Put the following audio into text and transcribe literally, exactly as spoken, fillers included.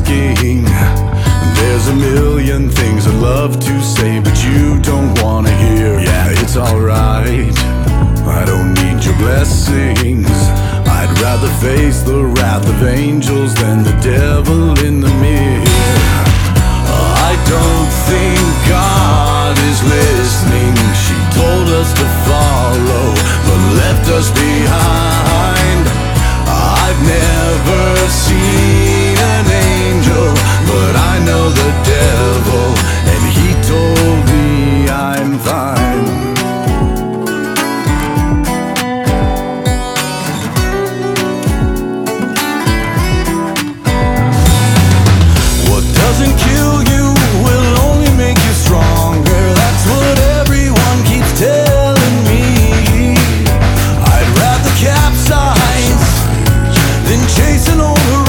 asking. There's a million things I'd love to say, but you don't wanna hear. Yeah, it's alright, I don't need your blessings. I'd rather face the wrath of angels than the devil in the mirror. I don't think God is listening. She told us to follow, but left us behind. I've never seen an angel, but I know the devil, and he told me I'm fine. What doesn't kill you will only make you stronger. That's what everyone keeps telling me. I'd rather capsize than chasing all the